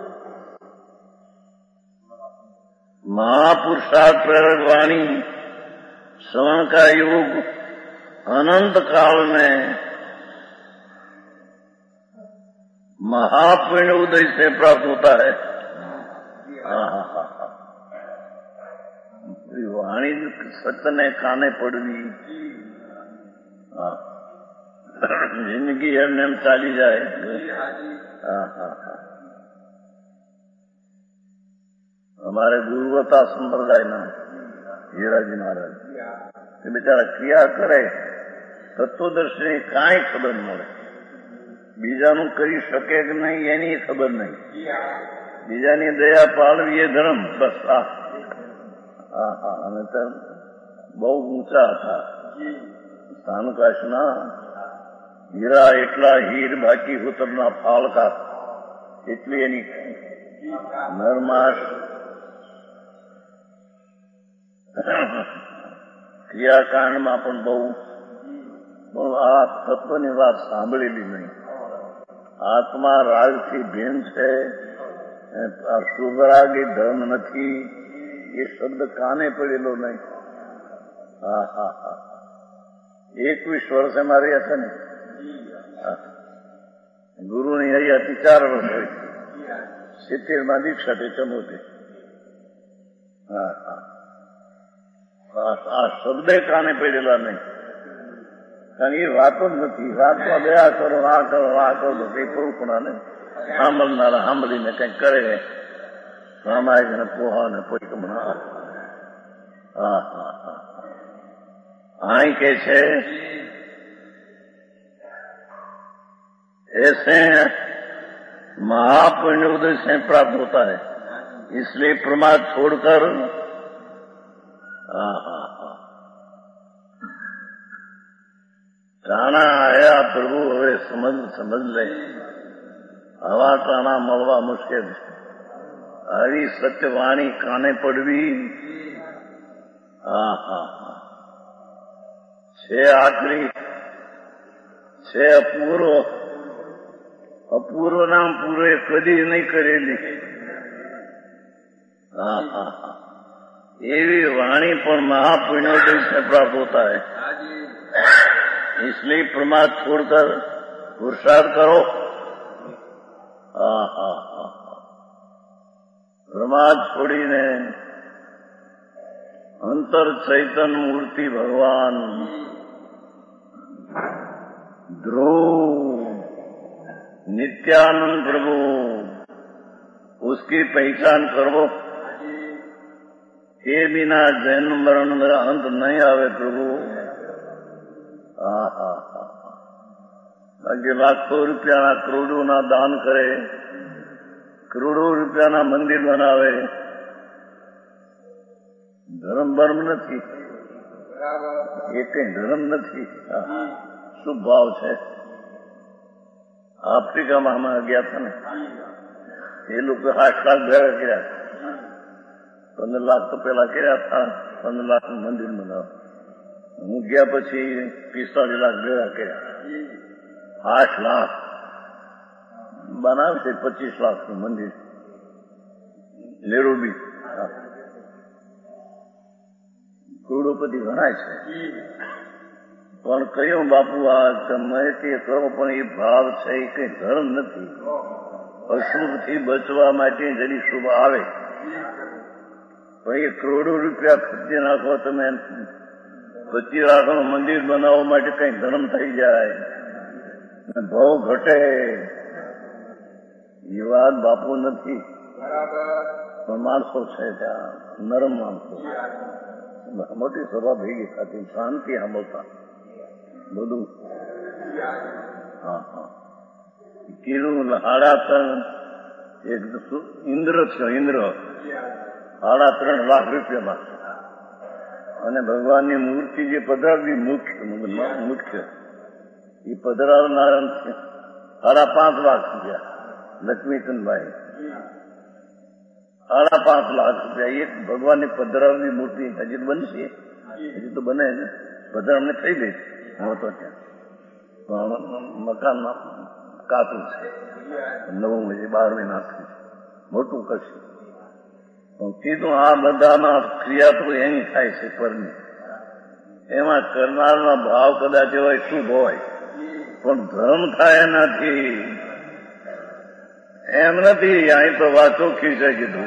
महापुरुषार्थ प्रेरक वाणी श्रवण का योग अनंत काल में महापुण्योदय से प्राप्त होता है हा हा हा वाणी सत्य ने काने पड़वी जिंदगी एम चाली जाए हाँ हाँ हाँ हमारे गुरुवता संप्रदाय में हीराजी महाराज बेचारा क्रिया करे तत्वदर्शी काई खबर न મળે બીજાનું કરી શકે કે નહીં એની ખબર નહીં બીજાની દયા પાળવી એ ધર્મ બસ આ હા હા અને બહુ ઊંચા હતા સ્થાનકાશના હીરા એટલા હીર બાકી ઉતરના ફાલકા, એટલી એની નરમાશ ક્રિયાકાંડમાં પણ બહુ પણ આ તત્વની વાત સાંભળેલી નહીં. આત્મા રાગથી ભીન છે, શુભરાગી ધર્મ નથી, એ શબ્દ કાને પડેલો નહીં. હા હા હા એકવીસ વર્ષે મારે રહ્યા છે ને, ગુરુની હૈયાથી ચાર વર્ષ હોય, સિત્તેર માં દીક્ષા તે ચમોતે. હા હા આ શબ્દ કાને પડેલા નહીં, કારણ એ વાતો જ નથી. વાતો દયા કરો, આ કરો, આ કરો તો કઈ પૂરું ને સાંભળનારા સાંભળીને કઈક કરે, રામાયણ પોહા ને પોઈકમણા. હા હા હા અહીં કે છે ऐसे महापुण्य उदय से प्राप्त होता है, इसलिए प्रमाद छोड़कर हाँ हाँ हाँ टाणा आया प्रभु હવે સમજ સમજ લે. આવા ટાણા મળવા મુશ્કેલ છે. આવી સત્યવાણી કાને પડવી. હા હા હા છે આખરી, છે અપૂરો. અપૂર્વ નામ પૂરો એ કદી નહીં કરેલી. હા હા હા એવી વાણી પણ महापुण्योदय से प्राप्त होता है, इसलिए प्रमाद छोड़कर पुरुषार्थ करो. હા હા હા પ્રમાદ છોડીને અંતર ચૈતન્ય મૂર્તિ ભગવાન ध्रुव नित्यानंद प्रभु उसकी पहचान करो. એ बिना जन्म मरण मेरा अंत नहीं आवे प्रभु. હા હા હા બાકી લાખો રૂપિયાના કરોડોના દાન કરે, કરોડો રૂપિયાના મંદિર બનાવે, ધર્મ બર્મ નથી, એ કઈ ધર્મ નથી. શું ભાવ છે? આફ્રિકામાં અમે ગયા હતા ને, એ લોકો આઠ લાખ ભેગા કર્યા, પંદર લાખ તો પેલા કર્યા હતા, પંદર લાખ નું મંદિર બનાવ. હું ગયા પછી પિસ્તાલીસ લાખ ભેગા કર્યા. આઠ લાખ બનાવશે, પચીસ લાખ નું મંદિર નેરોબી. કરોડોપતિ ગણાય છે. પણ કયો બાપુ આ તમે તે કરો, પણ એ ભાવ છે એ કઈ ધર્મ નથી. અશુભથી બચવા માટે જરી શુભ આવે, પણ એ કરોડો રૂપિયા ખર્ચી નાખો તમે, પચીસ લાખનું મંદિર બનાવવા માટે કઈ ધર્મ થઈ જાય, ભાવ ઘટે, એ વાત બાપુ નથી. પણ માણસો છે ત્યાં નરમ માણસો, મોટી સભા ભેગી થતી, શાંતિ સાંભળતા બધું. હા હા કીધું સાડા ત્રણ એક ઇન્દ્ર થયો, ઇન્દ્ર સાડા ત્રણ લાખ રૂપિયામાં, અને ભગવાનની મૂર્તિ જે પધરાવી મુખ્ય મુખ્ય એ પધરાવનાર સાડા પાંચ લાખ રૂપિયા. લક્ષ્મીચંદભાઈ સાડા પાંચ લાખ રૂપિયા એક ભગવાનની પધરાવની મૂર્તિ હજી બનશે, હજી તો બને ને, પધરાવણી થઈ ગઈ. હું તો ત્યાં મકાનમાં કાપું છે, નવું બારમી નાખ્યું છે, મોટું કરશે. કીધું આ બધામાં ક્રિયા તો એની થાય છે પરની, એમાં કરનારનો ભાવ કદાચ હોય શુભ હોય, પણ ધર્મ થાય નથી. એમ નથી, અહીં તો વાત ચોખ્ખી છે. કીધું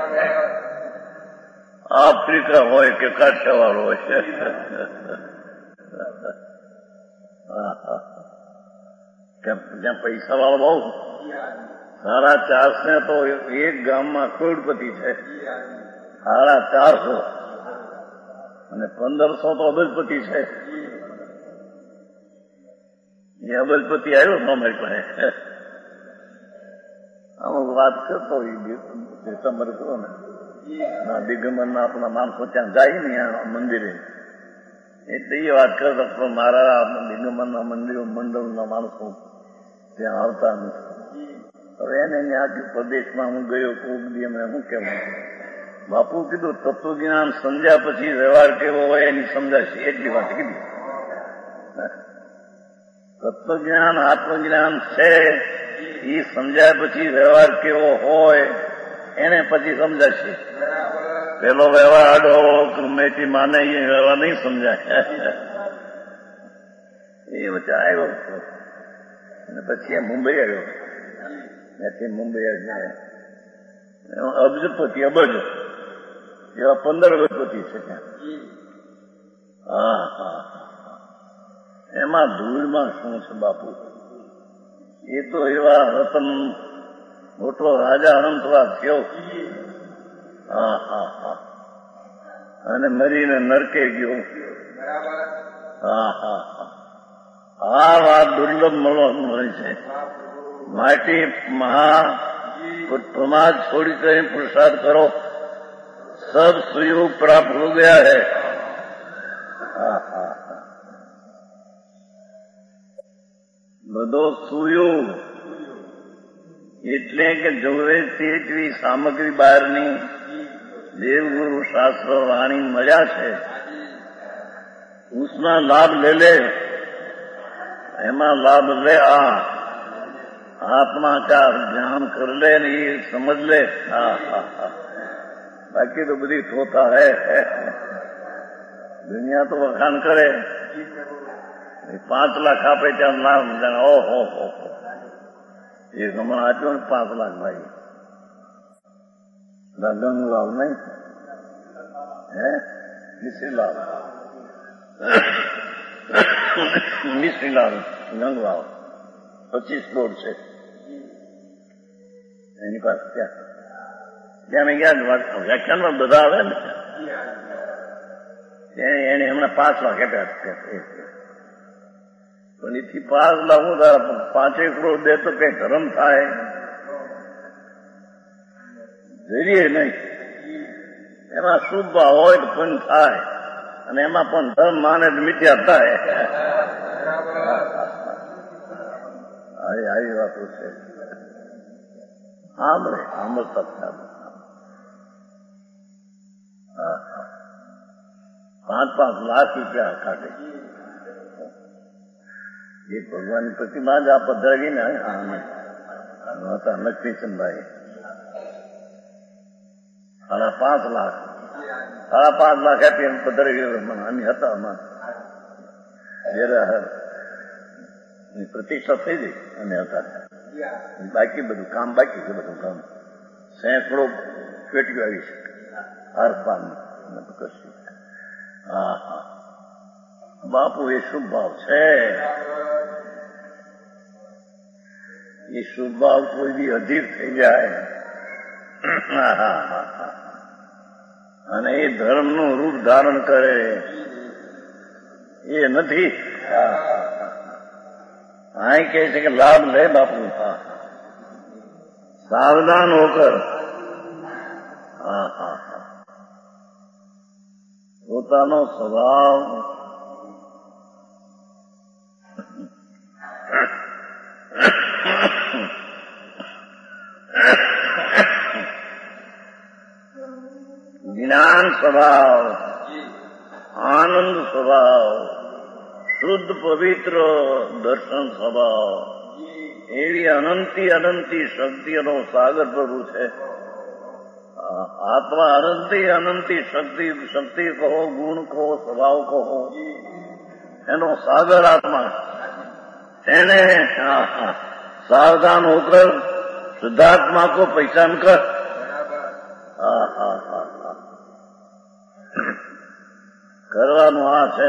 આફ્રિકા હોય કે કાઠિયાવાડ હોય, ત્યાં પૈસા વાળો બહુ. સાડા ચારસો તો એક ગામમાં કરોડપતિ છે, સાડા ચારસો, અને પંદરસો તો અબજપતિ છે. એ અબજપતિ આવ્યો તો અમારી પાસે, અમુક વાત કરતો તમારે કરો ને, દિગંબર ના આપણા માણસો ત્યાં જાય ને મંદિરે, એટલે એ વાત કરતા પણ મારા દિગંબરના મંદિરો મંડળના માણસો ત્યાં આવતા નથી. હવે એને ત્યાં પ્રદેશમાં હું ગયો કોક દી એમને શું કહેવું, બાપુ કીધું તત્વજ્ઞાન સમજ્યા પછી વ્યવહાર કેવો હોય એની સમજાશે, એટલી વાત કીધી. તત્વજ્ઞાન આત્મજ્ઞાન છે એ સમજાય પછી વ્યવહાર કેવો હોય એને પછી સમજાશે. પેલો વ્યવહાર આડો મેથી માને એ વ્યવહાર નહીં સમજાય. એ વચ્ચે આવ્યો અને પછી એ મુંબઈ આવ્યો, ત્યાંથી મુંબઈ આવ્યો અબજપતિ અબજ એવા પંદર અબજપતિ છે ત્યાં. હા હા એમાં ધૂળમાં શું છે બાપુ, એ તો એવા રતન મોટો રાજા અનંતવા થયો. હા હા હા અને મરીને નરકે ગયો. હા હા હા આ વાત દુર્લભ મળવા મળે છે. માટી મહા પ્રમાદ છોડી કરી પુરુષાર્થ કરો, સબ સુयोग પ્રાપ્ત હો ગયા है. હા હા બધો સુયોગ એટલે કે જોવે તેટલી સામગ્રી બહારની દેવગુરુ શાસ્ત્ર વાણી મળ્યા છે, उसका लाभ ले ले, एमा लाभ ले आ आत्मा का ज्ञान कर ले, ये समझ ले. हाँ हाँ हाँ बाकी तो बड़ी होता है, दुनिया तो वखान करे, पांच लाख आपे क्या नाम जाना. ओ हो हो ये हमारा आचो ने पांच लाख भाई गंगलाल नहीं है, मिश्रीलाल મિશ્રીલાલ ગંગવાવ પચીસ બોર્ડ છે એની પાસે. ત્યાં ત્યાં મેં ગયા વ્યાખ્યાનમાં બધા આવે ને, એને હમણાં પાંચ લાખ આપ્યા. પણ એથી પાંચ લાખ હું તારા પાંચેક કરોડ દે તો કઈ ધર્મ થાય જરીએ નહીં. એમાં શુભ ભાવ હોય તો પણ થાય, અને એમાં પણ ધર્મ માને તો મિથ્યા થાય. આવી વાતો છે. સાંભળે સાંભળતા પાંચ પાંચ લાખ રૂપિયા કાઢે. એ ભગવાનની પ્રતિમા જ આ પધરાવી ને હતા લક્ષ્મીચંદભાઈ સાડા પાંચ લાખ સાડા પાંચ લાખ આપી એમ પધરાવી અમે હતા અમારા પ્રતિષ્ઠા થઈ ગઈ અને હતા. બાકી બધું કામ બાકી છે, બધું કામ સેંકડો પેટીઓ આવી છે હાર પાન કશું. હા હા બાપુ એ શુભ ભાવ છે, એ શુભ ભાવ કોઈ બી અધીર થઈ જાય હા હા હા અને એ ધર્મનું રૂપ ધારણ કરે એ નથી. અહીં કહે છે કે લાભ લે બાપુ, સાવધાન હોકર. હા હા હા પોતાનો સ્વભાવ જ્ઞાન સ્વભાવ, આનંદ સ્વભાવ, શુદ્ધ પવિત્ર દર્શન સ્વભાવ, એવી અનંતી અનંતી શક્તિનો સાગર પ્રભુ છે. આત્મા અનંતી અનંતી શક્તિ, શક્તિ કહો, ગુણ કહો, સ્વભાવ કહો, એનો સાગર આત્મા. એને સાવધાન હોકર શુદ્ધાત્મા કો પहचान કર. હા હા હા હા કરવાનું આ છે.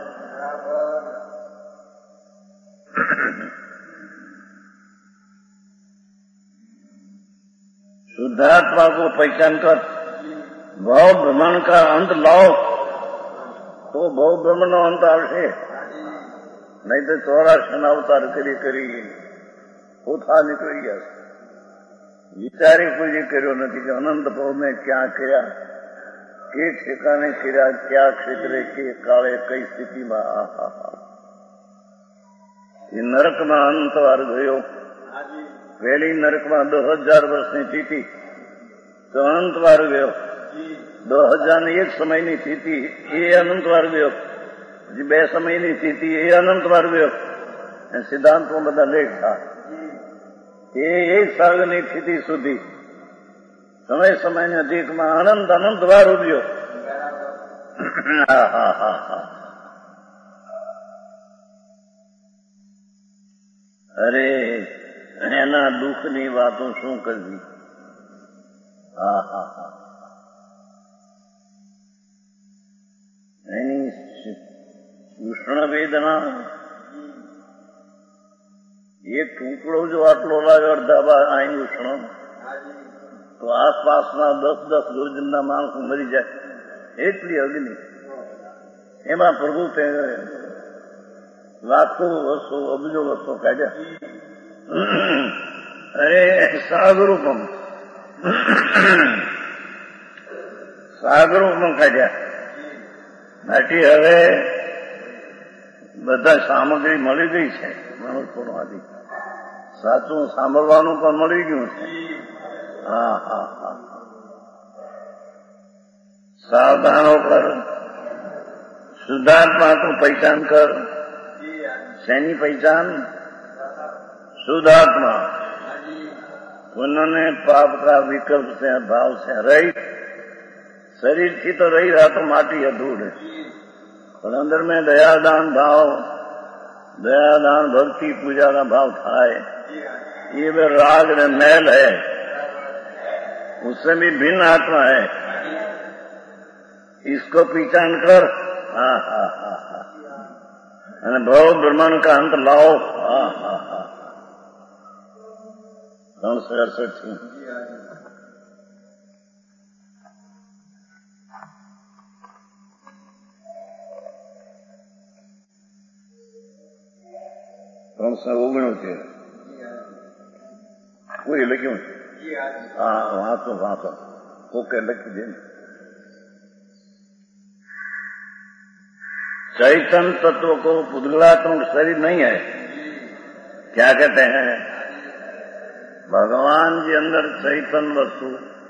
शुद्धात्मा को पहचान कर भाव ब्रह्मांड का अंत लाओ तो भाव ब्रह्मांड નો અંત આવશે. નહીં તો ચોરાશી અવતાર કરી કરી પોતા નીકળી ગયા. વિચારે કોઈ કર્યો નથી કે અનંત ભાવ મેં ક્યાં કર્યા. के ठिकाने किया क्या क्षेत्रे के काले कई સ્થિતિમાં આહા એ નરકમાં અંતવાર ગયો. પહેલી નરકમાં દસ હજાર વર્ષની તિથિ તો અનંતવાર ગયો. દસ હજાર ની એક સમયની તિથિ એ અનંતવાર ગયો. પછી બે સમયની તિથિ એ અનંતવાર ગયો. સિદ્ધાંતમાં બધા લેખા એ એક સાગરની સ્થિતિ સુધી સમય સમયની અધિકમાં અનંત અનંત વાર ઉભ્યો. અરે એના દુઃખની વાતો શું કરવી. હા હા હા એની ઉષ્ણ વેદના એક ટુકડો જો આટલો લાગે અડધા અહીં ઉષ્ણ તો આસપાસના દસ દસ યોજનના માણસો મરી જાય. એટલી અગ્નિ એમાં પ્રભુ તે લાખો વર્ષો અબજો વર્ષો કાઢ્યા. અરે સાગરૂપમ સાગરૂપમ કાઢ્યા. બાકી હવે બધા સામગ્રી મળી ગઈ છે. મનુષ્યમાંથી સાચું સાંભળવાનું પણ મળી ગયું છે. હા હા હા સાવધાનો કર. શુદ્ધાત્મા તું પહેચાન કર. શેની પહેચાન? શુદ્ધાત્મા. પુનઃને પાપ કા વિકલ્પ છે, ભાવ છે. રહી શરીરથી તો રહી रहा तो माटी अधूर है, पर अंदर में दयादान भाव, दयादान भक्ति पूजा का भाव थाए. ये वे राग ने मैल है, उससे भी भिन्न आत्मा है. इसको पहचान कर. हाँ हाँ हाँ हाँ અને ભવ બ્રહ્માંડ का अंत लाओ. हाँ हाँ हाँ ત્રણસો અડસઠ થી ત્રણસો ઓગણોતેર કોઈ લખ્યું? હા વાંચો વાંચો કોકે લખી દે. चैतन्य तत्व को पुद्गलात्मक शरीर नहीं है. क्या कहते हैं? भगवान जी अंदर चैतन्य वस्तु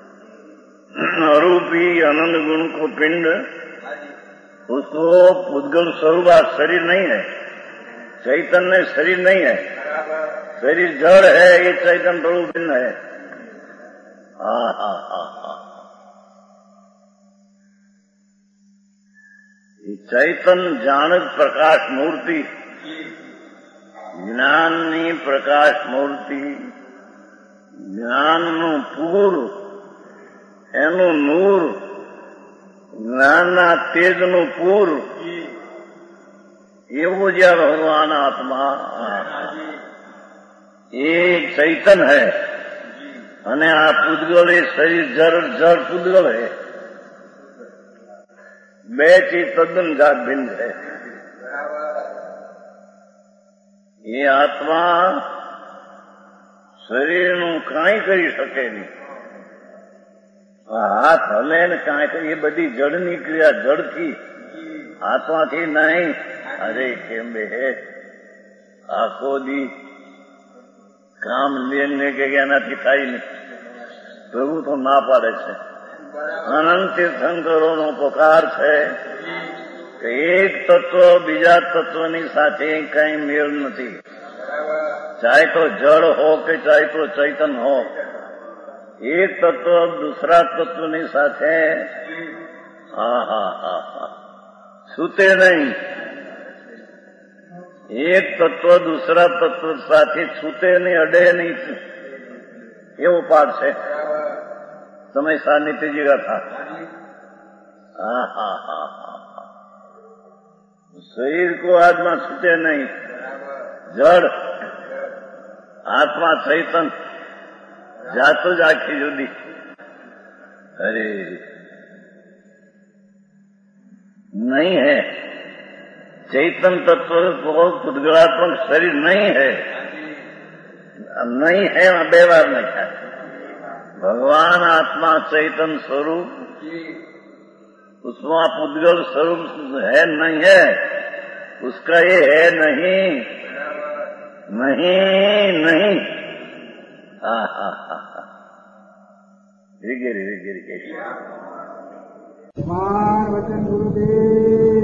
अरूपी अनंत गुण को पिंड, उसको पुद्गल स्वरूप शरीर नहीं है. चैतन्य शरीर नहीं है. शरीर जड़ है, ये चैतन्य प्रभु भिन्न है. हाँ हाँ हाँ हाँ ચૈતન્ય જાણક પ્રકાશ મૂર્તિ, જ્ઞાનની પ્રકાશ મૂર્તિ, જ્ઞાનનું પૂર, એનું નૂર, જ્ઞાનના તેજનું પૂર, એવું જ્યાં ભગવાન આત્મા એ ચૈતન્ય है. અને આ પૂતગલ એ શરીર જળ જળ પૂતગલ है. બે ચીજ તદ્દન જાત ભિન્ન છે. એ આત્મા શરીરનું કાંઈ કરી શકે નહીં. હાથ હલે ને કાંઈ કરી, એ બધી જળની ક્રિયા જળથી, આત્માથી નહીં. અરે કેમ બે આખો દી કામ લેને કે એનાથી થાય નહીં. પ્રભુ તો ના પાડે છે. અનંત તીર્થંકરોનો પોકાર છે કે એક તત્વ બીજા તત્વની સાથે કઈ મેળ નથી. ચાહે તો જળ हो કે ચાહે તો ચૈતન્ય हो, એક તત્વ દૂસરા તત્વની સાથે હા હા હા હા છૂટે નહીં. એક તત્વ દૂસરા તત્વ સાથે છૂટે નહીં, અડે નહીં. એવો પાઠ છે. समय सान्निध्य जी का था. हाँ हाँ हाँ हाँ शरीर को आत्मा छूटे नहीं. जड़ आत्मा चैतन्य जातो जाखी जुदी. अरे नहीं है. चैतन्य तत्व को पुद्गलात्मक शरीर नहीं है. नहीं है बे बार नहीं है. भगवान आत्मा चैतन्य स्वरूप उसमें पुद्गल स्वरूप है नहीं है, उसका ये है नहीं, नहीं नहीं। हा हा हा हा गिर गिर गिर गिर मान वचन गुरुदेव